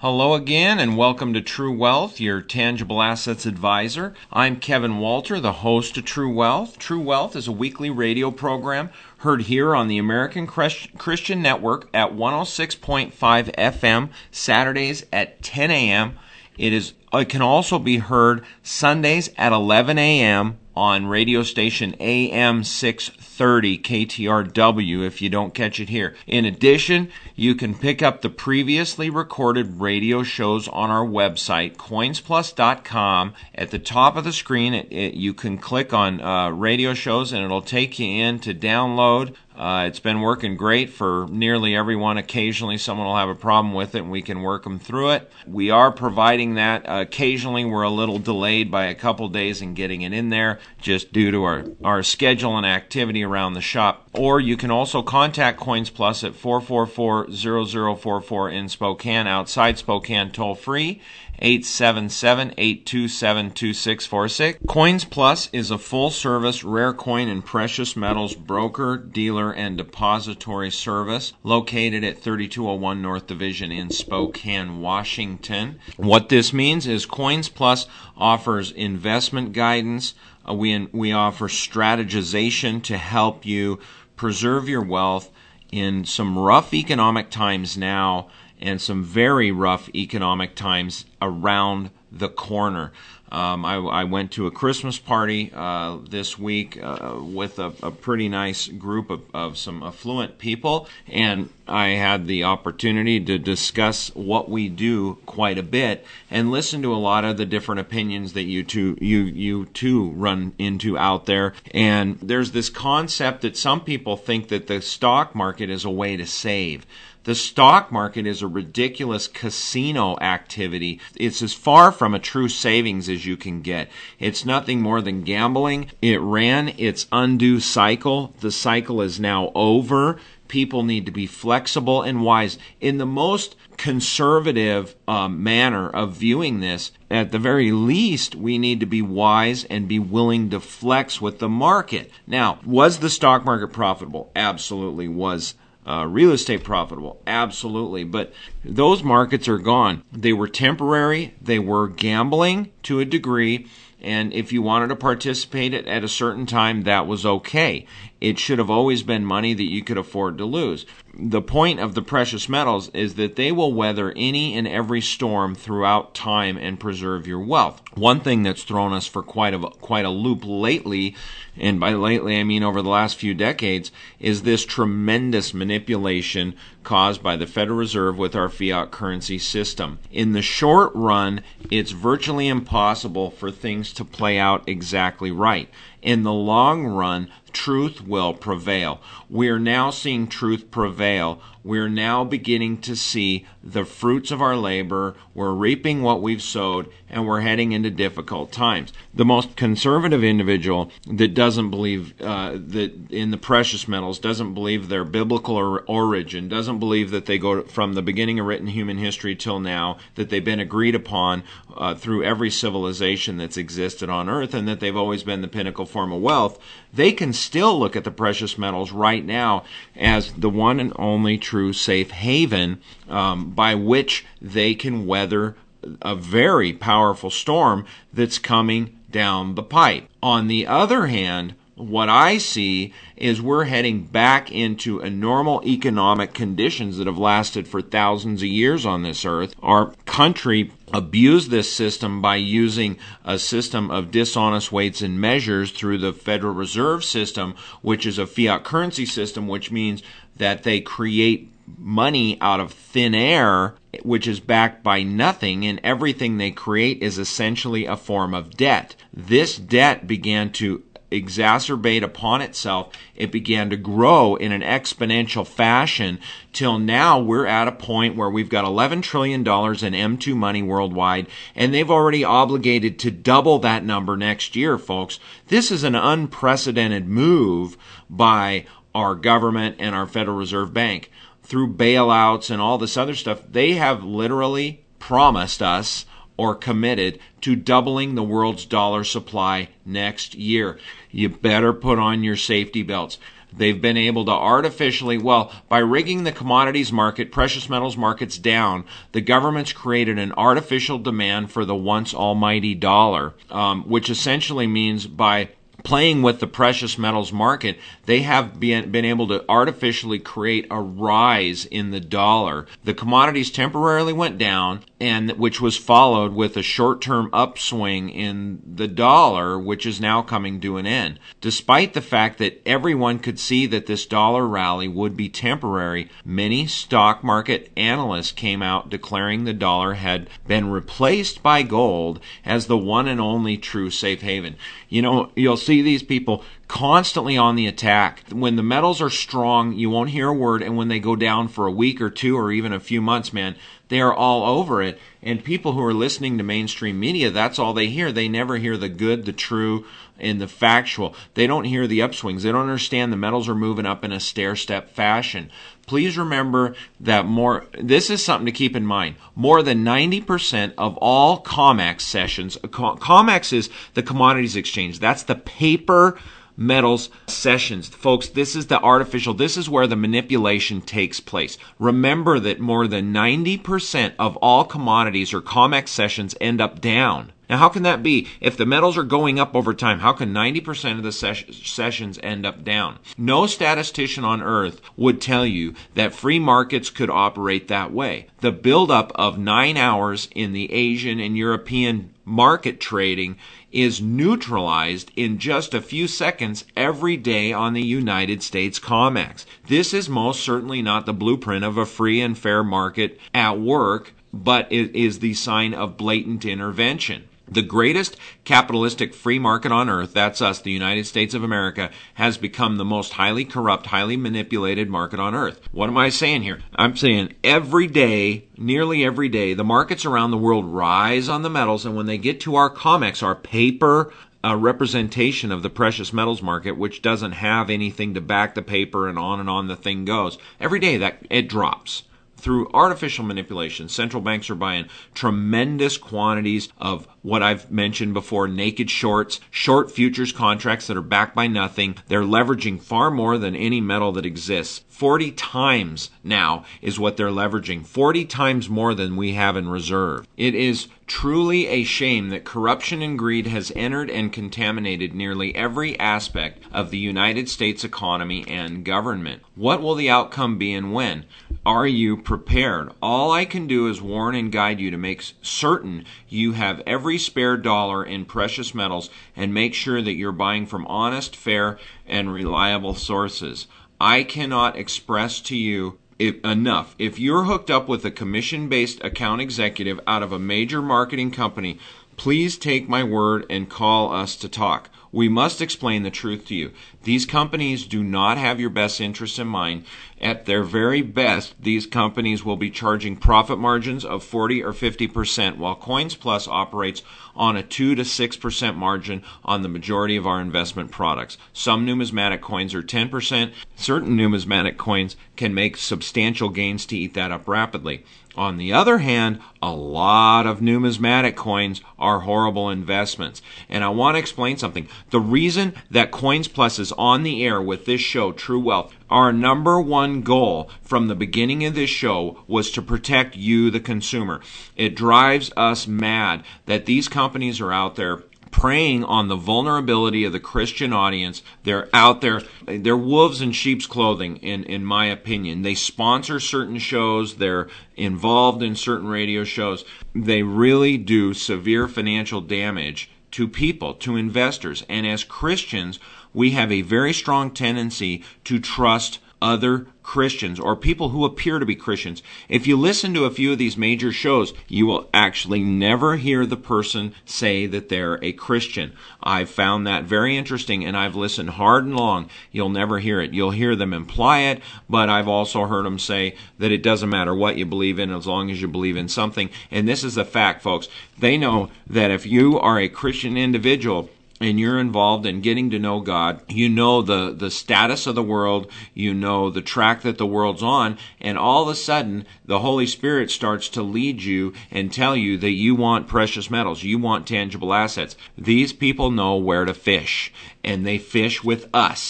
Hello again, and welcome to True Wealth, your tangible assets advisor. I'm Kevin Walter, the host of True Wealth. True Wealth is a weekly radio program heard here on the American Christian Network at 106.5 FM, Saturdays at 10 a.m. It can also be heard Sundays at 11 a.m. on radio station AM 630 KTRW if you don't catch it here. In addition, you can pick up the previously recorded radio shows on our website, coinsplus.com. At the top of the screen, you can click on radio shows and it'll take you in to download. It's been working great for nearly everyone. Occasionally someone will have a problem with it and we can work them through it. We are providing that. Occasionally we're a little delayed by a couple days in getting it in there just due to our schedule and activity around the shop. Or you can also contact Coins Plus at 444-0044 in Spokane, outside Spokane, toll free, 877-827-2646. Coins Plus is a full-service rare coin and precious metals broker, dealer, and depository service located at 3201 North Division in Spokane, Washington. What this means is Coins Plus offers investment guidance. We offer strategization to help you preserve your wealth in some rough economic times now and some very rough economic times around the corner. I went to a Christmas party this week with a pretty nice group of some affluent people, and I had the opportunity to discuss what we do quite a bit and listen to a lot of the different opinions that you too run into out there. And there's this concept that some people think that the stock market is a way to save. The stock market is a ridiculous casino activity. It's as far from a true savings as you can get. It's nothing more than gambling. It ran its undue cycle. The cycle is now over. People need to be flexible and wise. In the most conservative manner of viewing this, at the very least, we need to be wise and be willing to flex with the market. Now, was the stock market profitable? Absolutely was. Real estate profitable? Absolutely. But those markets are gone. They were temporary. They were gambling to a degree. And if you wanted to participate at a certain time, that was okay. It should have always been money that you could afford to lose. The point of the precious metals is that they will weather any and every storm throughout time and preserve your wealth. One thing that's thrown us for quite a loop lately, and by lately I mean over the last few decades, is this tremendous manipulation caused by the Federal Reserve with our fiat currency system. In the short run, it's virtually impossible for things to play out exactly right. In the long run, truth will prevail. We are now seeing truth prevail. We're now beginning to see the fruits of our labor. We're reaping what we've sowed, and we're heading into difficult times. The most conservative individual that doesn't believe that in the precious metals, doesn't believe their biblical origin, doesn't believe that they go from the beginning of written human history till now, that they've been agreed upon through every civilization that's existed on earth, and that they've always been the pinnacle form of wealth, they can still look at the precious metals right now as the one and only true safe haven by which they can weather a very powerful storm that's coming down the pipe. On the other hand, what I see is we're heading back into a normal economic conditions that have lasted for thousands of years on this earth. Our country abused this system by using a system of dishonest weights and measures through the Federal Reserve System, which is a fiat currency system, which means that they create money out of thin air, which is backed by nothing, and everything they create is essentially a form of debt. This debt began to exacerbate upon itself. It began to grow in an exponential fashion till now we're at a point where we've got $11 trillion in M2 money worldwide, and they've already obligated to double that number next year, folks. This is an unprecedented move by our government and our Federal Reserve Bank. Through bailouts and all this other stuff, they have literally promised us or committed to doubling the world's dollar supply next year. You better put on your safety belts. they've been able to artificially, by rigging the commodities market, precious metals markets down, the government's created an artificial demand for the once almighty dollar, which essentially means by playing with the precious metals market, they have been able to artificially create a rise in the dollar. The commodities temporarily went down, and which was followed with a short-term upswing in the dollar, which is now coming to an end. Despite the fact that everyone could see that this dollar rally would be temporary, many stock market analysts came out declaring the dollar had been replaced by gold as the one and only true safe haven. You'll see these people constantly on the attack. When the metals are strong, you won't hear a word, and when they go down for a week or two or even a few months, man, they are all over it. And people who are listening to mainstream media, that's all they hear. They never hear the good, the true, and the factual. They don't hear the upswings. They don't understand the metals are moving up in a stair-step fashion. Please remember that this is something to keep in mind. More than 90% of all COMEX sessions, COMEX is the commodities exchange. That's the paper metals sessions. Folks, this is where the manipulation takes place. Remember that more than 90% of all commodities or COMEX sessions end up down. Now, how can that be? If the metals are going up over time, how can 90% of the sessions end up down? No statistician on earth would tell you that free markets could operate that way. The buildup of 9 hours in the Asian and European market trading is neutralized in just a few seconds every day on the United States COMEX. This is most certainly not the blueprint of a free and fair market at work, but it is the sign of blatant intervention. The greatest capitalistic free market on earth, that's us, the United States of America, has become the most highly corrupt, highly manipulated market on earth. What am I saying here? I'm saying every day, nearly every day, the markets around the world rise on the metals, and when they get to our COMEX, our paper representation of the precious metals market, which doesn't have anything to back the paper, and on the thing goes, every day that it drops. Through artificial manipulation, central banks are buying tremendous quantities of what I've mentioned before, naked shorts, short futures contracts that are backed by nothing. They're leveraging far more than any metal that exists. 40 times now is what they're leveraging, 40 times more than we have in reserve. It is truly a shame that corruption and greed has entered and contaminated nearly every aspect of the United States economy and government. What will the outcome be and when? Are you prepared? All I can do is warn and guide you to make certain you have every spare dollar in precious metals and make sure that you're buying from honest, fair, and reliable sources. I cannot express to you enough. If you're hooked up with a commission-based account executive out of a major marketing company, please take my word and call us to talk. We must explain the truth to you. These companies do not have your best interests in mind. At their very best, these companies will be charging profit margins of 40 or 50%, while Coins Plus operates on a 2 to 6% margin on the majority of our investment products. Some numismatic coins are 10%. Certain numismatic coins can make substantial gains to eat that up rapidly. On the other hand, a lot of numismatic coins are horrible investments. And I want to explain something. The reason that Coins Plus is on the air with this show, True Wealth, our number one goal from the beginning of this show was to protect you, the consumer. It drives us mad that these companies are out there preying on the vulnerability of the Christian audience. They're out there. They're wolves in sheep's clothing, in my opinion. They sponsor certain shows. They're involved in certain radio shows. They really do severe financial damage to people, to investors. And as Christians, we have a very strong tendency to trust other Christians or people who appear to be Christians. If you listen to a few of these major shows, you will actually never hear the person say that they're a Christian. I've found that very interesting, and I've listened hard and long. You'll never hear it. You'll hear them imply it, but I've also heard them say that it doesn't matter what you believe in as long as you believe in something. And this is the fact, folks. They know that if you are a Christian individual, and you're involved in getting to know God, you know the status of the world, you know the track that the world's on, and all of a sudden, the Holy Spirit starts to lead you and tell you that you want precious metals, you want tangible assets. These people know where to fish, and they fish with us.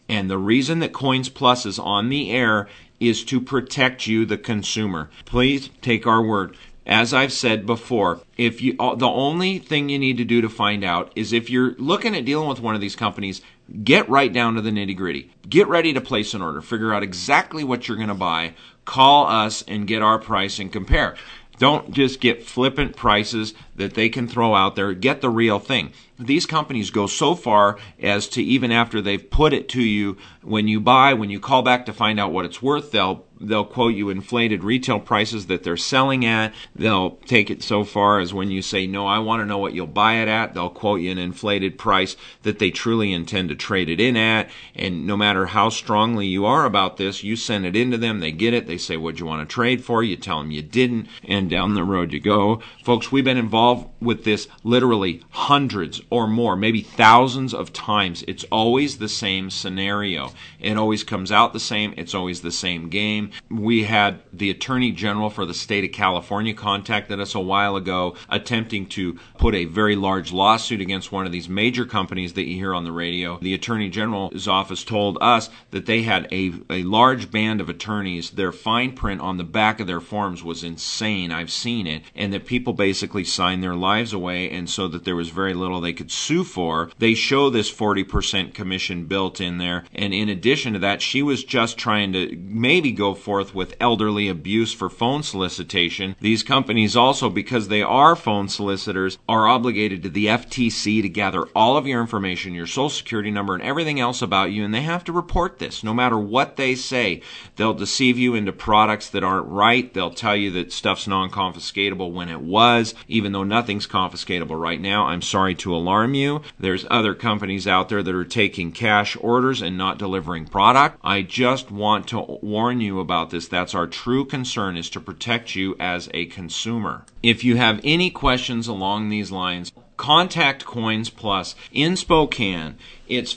And the reason that Coins Plus is on the air is to protect you, the consumer. Please take our word. As I've said before, the only thing you need to do to find out is if you're looking at dealing with one of these companies, get right down to the nitty-gritty. Get ready to place an order. Figure out exactly what you're going to buy. Call us and get our price and compare. Don't just get flippant prices that they can throw out there. Get the real thing. These companies go so far as to, even after they've put it to you, when you call back to find out what it's worth, they'll quote you inflated retail prices that they're selling at. They'll take it so far as when you say, no, I want to know what you'll buy it at, they'll quote you an inflated price that they truly intend to trade it in at. And no matter how strongly you are about this, you send it into them, they get it, they say, what'd you want to trade for? You tell them you didn't, and down the road you go. Folks, we've been involved with this literally hundreds or more, maybe thousands of times. It's always the same scenario. It always comes out the same. It's always the same game. We had the Attorney General for the state of California contacted us a while ago, attempting to put a very large lawsuit against one of these major companies that you hear on the radio. The Attorney General's office told us that they had a large band of attorneys. Their fine print on the back of their forms was insane. I've seen it. And that people basically signed their lives away, and so that there was very little they could sue for. They show this 40% commission built in there. And in addition to that, she was just trying to maybe go forth with elderly abuse for phone solicitation. These companies also, because they are phone solicitors, are obligated to the FTC to gather all of your information, your social security number, and everything else about you, and they have to report this no matter what they say. They'll deceive you into products that aren't right. They'll tell you that stuff's non-confiscatable when it was, even though nothing's confiscatable right now. I'm sorry to alarm you. There's other companies out there that are taking cash orders and not delivering product. I just want to warn you about this. That's our true concern, is to protect you as a consumer. If you have any questions along these lines, contact Coins Plus in Spokane. It's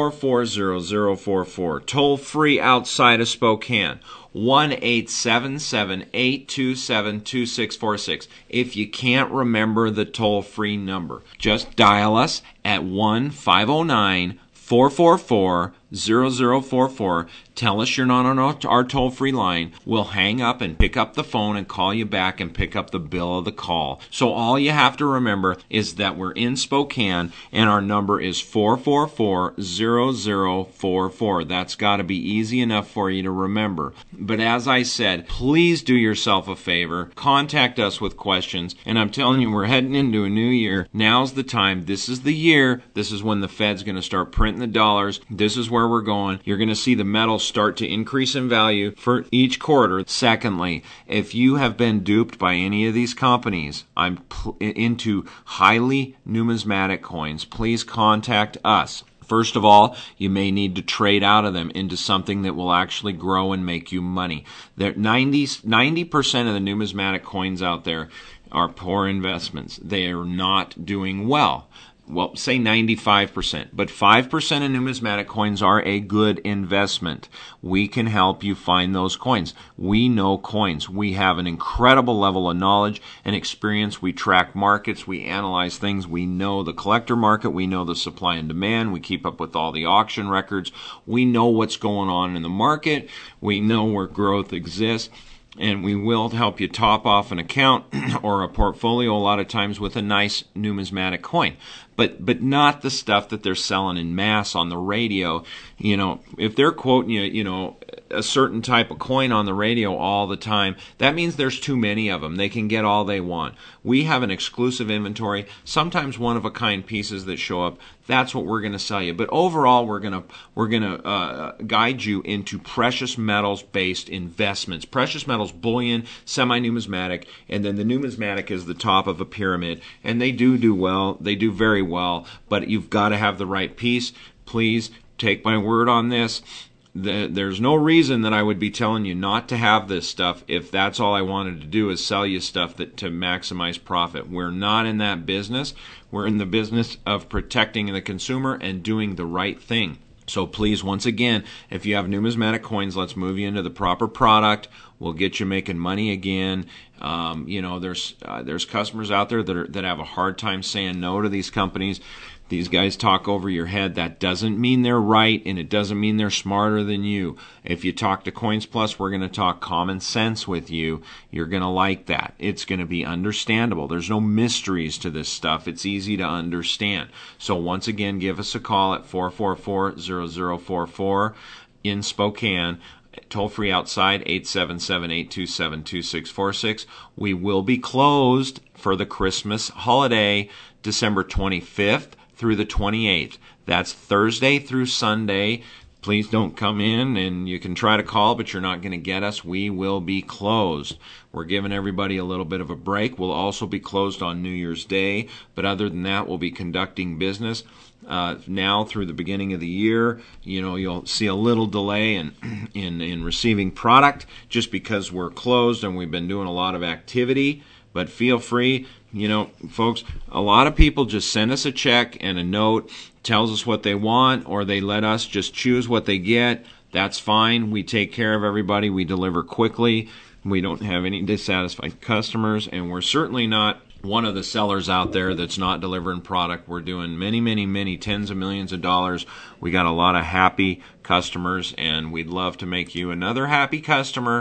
444-0044. Toll free outside of Spokane. 1-877-827-2646. If you can't remember the toll-free number, just dial us at 1-509-444-0044. Tell us you're not on our toll-free line. We'll hang up and pick up the phone and call you back and pick up the bill of the call. So all you have to remember is that we're in Spokane and our number is 444-0044. That's got to be easy enough for you to remember. But as I said, please do yourself a favor. Contact us with questions. And I'm telling you, we're heading into a new year. Now's the time. This is the year. This is when the Fed's going to start printing the dollars. This is where we're going. You're going to see the metals start to increase in value for each quarter. Secondly, if you have been duped by any of these companies, I'm into highly numismatic coins, please contact us. First of all, you may need to trade out of them into something that will actually grow and make you money. 90% of the numismatic coins out there are poor investments. They are not doing well. Well, say 95%, but 5% of numismatic coins are a good investment. We can help you find those coins. We know coins. We have an incredible level of knowledge and experience. We track markets. We analyze things. We know the collector market. We know the supply and demand. We keep up with all the auction records. We know what's going on in the market. We know where growth exists. And we will help you top off an account or a portfolio a lot of times with a nice numismatic coin. But not the stuff that they're selling in mass on the radio. You know, if they're quoting you, a certain type of coin on the radio all the time, that means there's too many of them. They can get all they want. We have an exclusive inventory, sometimes one-of-a-kind pieces that show up. That's what we're going to sell you. But overall, we're going to guide you into precious metals-based investments. Precious metals, bullion, semi-numismatic, and then the numismatic is the top of a pyramid. And they do well. They do very well. But you've got to have the right piece. Please take my word on this. There's no reason that I would be telling you not to have this stuff if that's all I wanted to do is sell you stuff to maximize profit. We're not in that business. We're in the business of protecting the consumer and doing the right thing. So please, once again, if you have numismatic coins, let's move you into the proper product. We'll get you making money again. There's customers out there that have a hard time saying no to these companies. These guys talk over your head. That doesn't mean they're right, and it doesn't mean they're smarter than you. If you talk to Coins Plus, we're going to talk common sense with you. You're going to like that. It's going to be understandable. There's no mysteries to this stuff. It's easy to understand. So once again, give us a call at 444-0044 in Spokane. Toll free outside, 877-827-2646. We will be closed for the Christmas holiday, December 25th through the 28th. That's Thursday through Sunday. Please don't come in, and you can try to call, but you're not going to get us. We will be closed. We're giving everybody a little bit of a break. We'll also be closed on New Year's Day, but other than that, we'll be conducting business. Now through the beginning of the year, you'll see a little delay in receiving product just because we're closed and we've been doing a lot of activity. But feel free, folks, a lot of people just send us a check and a note, tells us what they want, or they let us just choose what they get. That's fine. We take care of everybody. We deliver quickly. We don't have any dissatisfied customers, and we're certainly not one of the sellers out there that's not delivering product. We're doing many tens of millions of dollars. We got a lot of happy customers, and we'd love to make you another happy customer.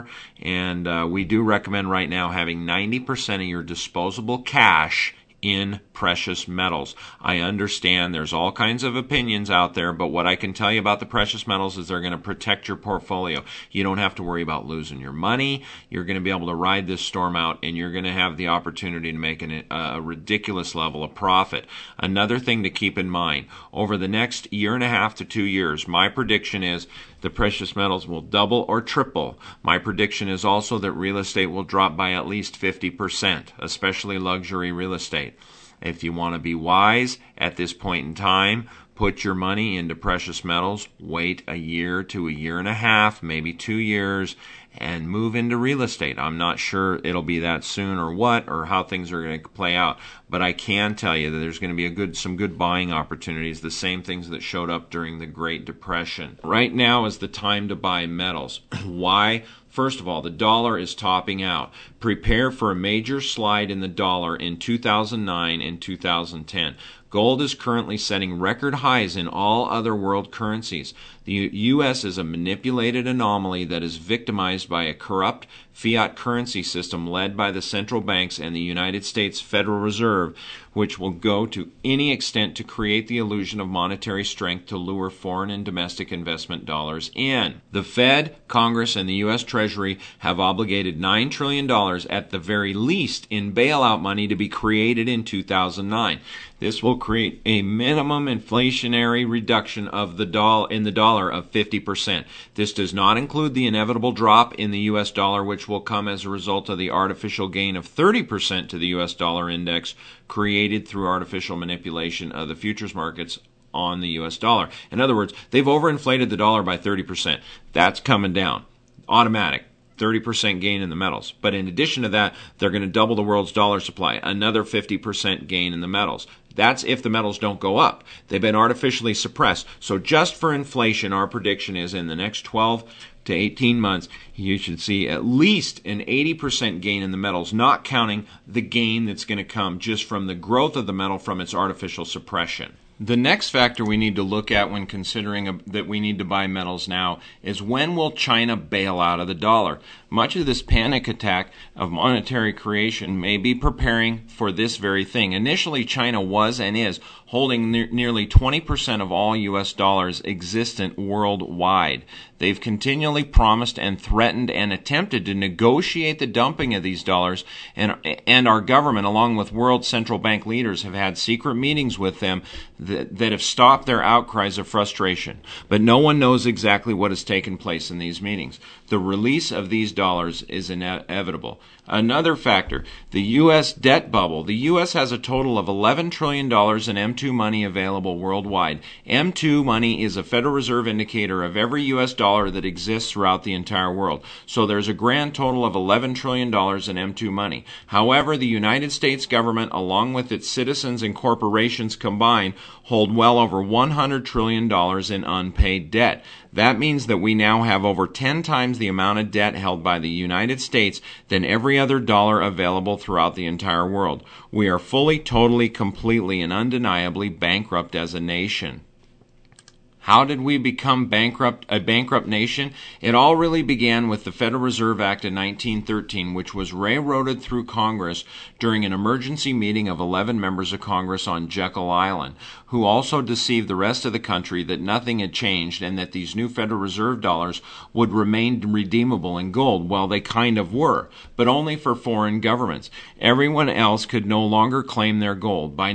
And we do recommend right now having 90% of your disposable cash in precious metals. I understand there's all kinds of opinions out there, but what I can tell you about the precious metals is they're going to protect your portfolio. You don't have to worry about losing your money. You're going to be able to ride this storm out, and you're going to have the opportunity to make a ridiculous level of profit. Another thing to keep in mind, over the next year and a half to 2 years, my prediction is the precious metals will double or triple. My prediction is also that real estate will drop by at least 50%, especially luxury real estate. If you want to be wise at this point in time, put your money into precious metals, wait a year to a year and a half, maybe 2 years, and move into real estate. I'm not sure it'll be that soon or what, or how things are going to play out, but I can tell you that there's going to be some good buying opportunities, the same things that showed up during the Great Depression. Right now is the time to buy metals. Why? First of all, the dollar is topping out. Prepare for a major slide in the dollar in 2009 and 2010. Gold is currently setting record highs in all other world currencies. The U.S. is a manipulated anomaly that is victimized by a corrupt fiat currency system led by the central banks and the United States Federal Reserve, which will go to any extent to create the illusion of monetary strength to lure foreign and domestic investment dollars in. The Fed, Congress, and the U.S. Treasury have obligated $9 trillion at the very least in bailout money to be created in 2009. This will create a minimum inflationary reduction of the dollar of 50%. This does not include the inevitable drop in the U.S. dollar, which will come as a result of the artificial gain of 30% to the U.S. dollar index created through artificial manipulation of the futures markets on the U.S. dollar. In other words, they've overinflated the dollar by 30%. That's coming down. Automatic. 30% gain in the metals. But in addition to that, they're going to double the world's dollar supply, another 50% gain in the metals. That's if the metals don't go up. They've been artificially suppressed. So just for inflation, our prediction is in the next 12 to 18 months, you should see at least an 80% gain in the metals, not counting the gain that's going to come just from the growth of the metal from its artificial suppression. The next factor we need to look at when considering that we need to buy metals now is when will China bail out of the dollar? Much of this panic attack of monetary creation may be preparing for this very thing. Initially, China was and is holding nearly 20% of all U.S. dollars existent worldwide. They've continually promised and threatened and attempted to negotiate the dumping of these dollars, and our government, along with world central bank leaders, have had secret meetings with them that have stopped their outcries of frustration. But no one knows exactly what has taken place in these meetings. The release of these dollars is inevitable. Another factor, the U.S. debt bubble. The U.S. has a total of $11 trillion in M2 money available worldwide. M2 money is a Federal Reserve indicator of every U.S. dollar dollar that exists throughout the entire world. So there's a grand total of $11 trillion in M2 money. However, the United States government, along with its citizens and corporations combined, hold well over $100 trillion in unpaid debt. That means that we now have over 10 times the amount of debt held by the United States than every other dollar available throughout the entire world. We are fully, totally, completely, and undeniably bankrupt as a nation. How did we become a bankrupt nation? It all really began with the Federal Reserve Act of 1913, which was railroaded through Congress during an emergency meeting of 11 members of Congress on Jekyll Island, who also deceived the rest of the country that nothing had changed and that these new Federal Reserve dollars would remain redeemable in gold. Well, they kind of were, but only for foreign governments. Everyone else could no longer claim their gold. By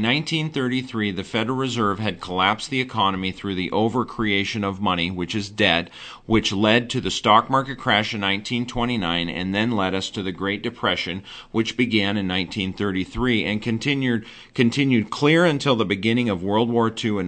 1933, the Federal Reserve had collapsed the economy through the overcreation of money, which is debt, which led to the stock market crash in 1929 and then led us to the Great Depression, which began in 1933 and continued clear until the beginning of World War II in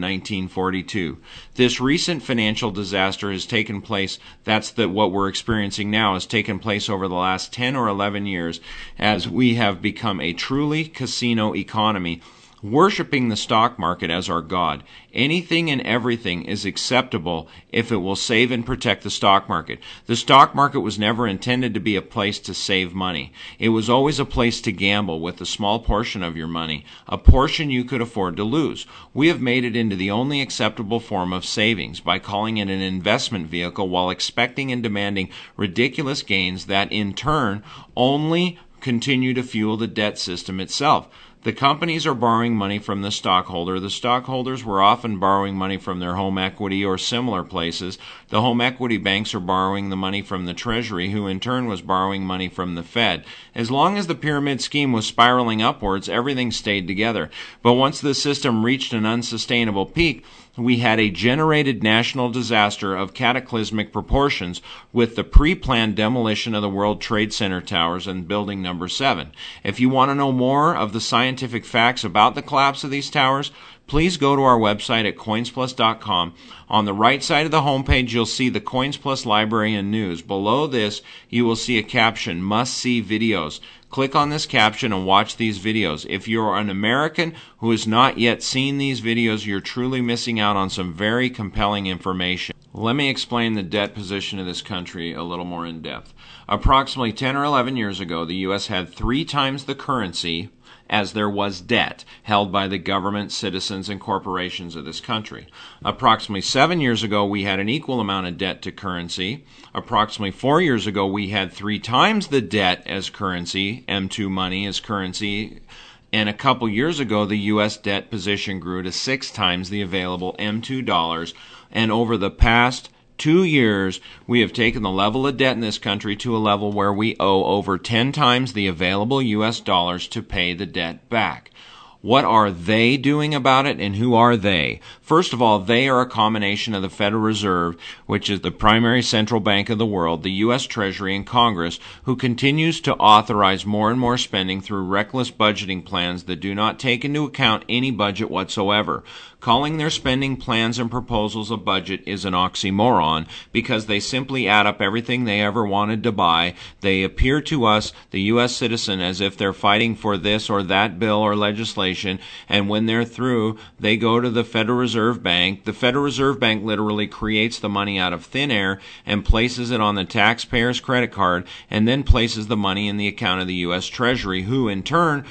1942. This recent financial disaster has taken place, what we're experiencing now, has taken place over the last 10 or 11 years as we have become a truly casino economy, worshiping the stock market as our God. Anything and everything is acceptable if it will save and protect the stock market. The stock market was never intended to be a place to save money. It was always a place to gamble with a small portion of your money, a portion you could afford to lose. We have made it into the only acceptable form of savings by calling it an investment vehicle while expecting and demanding ridiculous gains that in turn only continue to fuel the debt system itself. The companies are borrowing money from the stockholder. The stockholders were often borrowing money from their home equity or similar places. The home equity banks are borrowing the money from the Treasury, who in turn was borrowing money from the Fed. As long as the pyramid scheme was spiraling upwards, everything stayed together. But once the system reached an unsustainable peak, we had a generated national disaster of cataclysmic proportions with the pre-planned demolition of the World Trade Center towers and Building Number 7. If you want to know more of the scientific facts about the collapse of these towers, please go to our website at coinsplus.com. On the right side of the homepage, you'll see the Coins Plus Library and News. Below this, you will see a caption, Must See Videos. Click on this caption and watch these videos. If you're an American who has not yet seen these videos, you're truly missing out on some very compelling information. Let me explain the debt position of this country a little more in depth. Approximately 10 or 11 years ago, the U.S. had 3 times the currency as there was debt held by the government, citizens, and corporations of this country. Approximately 7 years ago, we had an equal amount of debt to currency. Approximately 4 years ago, we had 3 times the debt as currency, M2 money as currency. And a couple years ago, the U.S. debt position grew to 6 times the available M2 dollars. And over the past 2 years, we have taken the level of debt in this country to a level where we owe over 10 times the available U.S. dollars to pay the debt back. What are they doing about it, and who are they? First of all, they are a combination of the Federal Reserve, which is the primary central bank of the world, the U.S. Treasury, and Congress, who continues to authorize more and more spending through reckless budgeting plans that do not take into account any budget whatsoever. Calling their spending plans and proposals a budget is an oxymoron because they simply add up everything they ever wanted to buy. They appear to us, the U.S. citizen, as if they're fighting for this or that bill or legislation, and when they're through, they go to the Federal Reserve Bank. The Federal Reserve Bank literally creates the money out of thin air and places it on the taxpayer's credit card and then places the money in the account of the U.S. Treasury, who in turn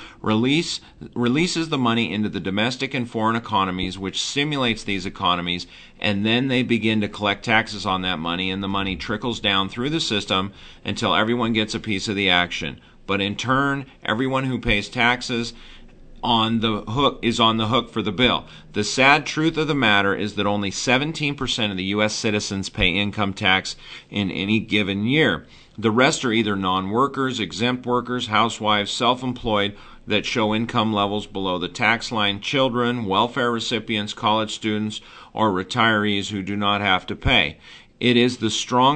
releases the money into the domestic and foreign economies, which stimulates these economies, and then they begin to collect taxes on that money, and the money trickles down through the system until everyone gets a piece of the action. But in turn, everyone who pays taxes is on the hook for the bill. The sad truth of the matter is that only 17% of the U.S. citizens pay income tax in any given year. The rest are either non-workers, exempt workers, housewives, self-employed, that show income levels below the tax line, children, welfare recipients, college students, or retirees who do not have to pay. It is the strong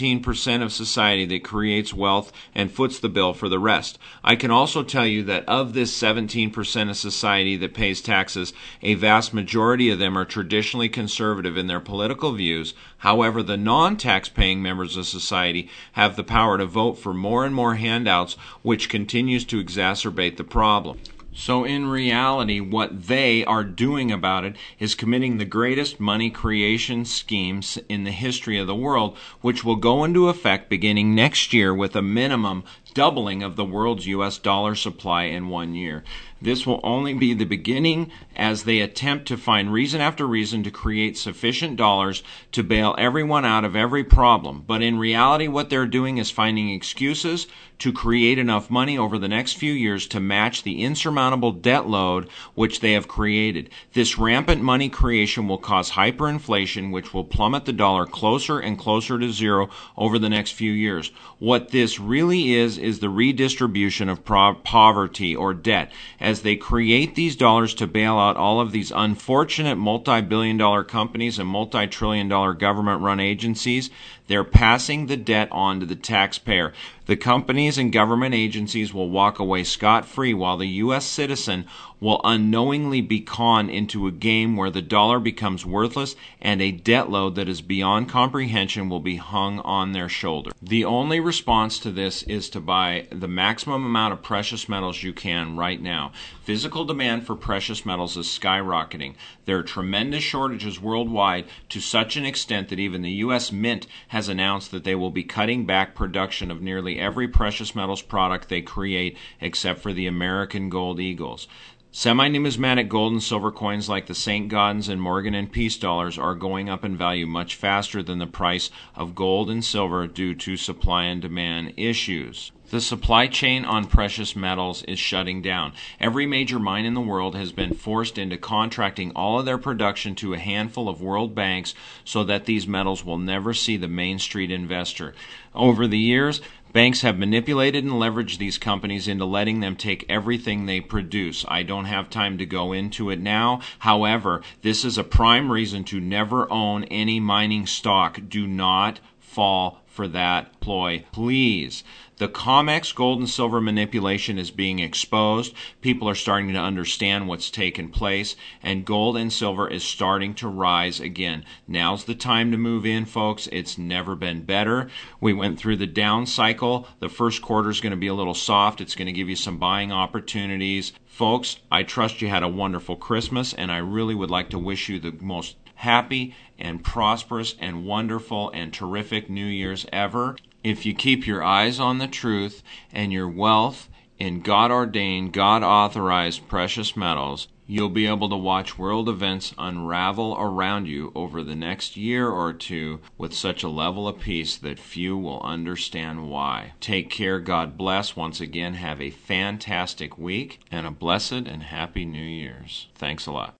17% of society that creates wealth and foots the bill for the rest. I can also tell you that of this 17% of society that pays taxes, a vast majority of them are traditionally conservative in their political views. However, the non-tax-paying members of society have the power to vote for more and more handouts, which continues to exacerbate the problem. So in reality, what they are doing about it is committing the greatest money creation schemes in the history of the world, which will go into effect beginning next year with a minimum doubling of the world's U.S. dollar supply in 1 year. This will only be the beginning as they attempt to find reason after reason to create sufficient dollars to bail everyone out of every problem. But in reality, what they're doing is finding excuses to create enough money over the next few years to match the insurmountable debt load which they have created. This rampant money creation will cause hyperinflation, which will plummet the dollar closer and closer to zero over the next few years. What this really is the redistribution of poverty or debt. As they create these dollars to bail out all of these unfortunate multi-billion-dollar companies and multi-trillion-dollar government-run agencies, they're passing the debt on to the taxpayer. The companies and government agencies will walk away scot-free while the U.S. citizen will unknowingly be conned into a game where the dollar becomes worthless and a debt load that is beyond comprehension will be hung on their shoulder. The only response to this is to buy the maximum amount of precious metals you can right now. Physical demand for precious metals is skyrocketing. There are tremendous shortages worldwide to such an extent that even the U.S. Mint has announced that they will be cutting back production of nearly every precious metals product they create except for the American Gold Eagles. Semi-numismatic gold and silver coins like the St. Gaudens and Morgan and Peace dollars are going up in value much faster than the price of gold and silver due to supply and demand issues. The supply chain on precious metals is shutting down. Every major mine in the world has been forced into contracting all of their production to a handful of world banks so that these metals will never see the Main Street investor. Over the years, banks have manipulated and leveraged these companies into letting them take everything they produce. I don't have time to go into it now. However, this is a prime reason to never own any mining stock. Do not fall for that ploy, please. The COMEX gold and silver manipulation is being exposed. People are starting to understand what's taken place, and gold and silver is starting to rise again. Now's the time to move in, folks. It's never been better. We went through the down cycle. The first quarter is going to be a little soft. It's going to give you some buying opportunities. Folks, I trust you had a wonderful Christmas, and I really would like to wish you the most happy and prosperous and wonderful and terrific New Year's ever. If you keep your eyes on the truth and your wealth in God-ordained, God-authorized precious metals, you'll be able to watch world events unravel around you over the next year or two with such a level of peace that few will understand why. Take care. God bless. Once again, have a fantastic week and a blessed and happy New Year's. Thanks a lot.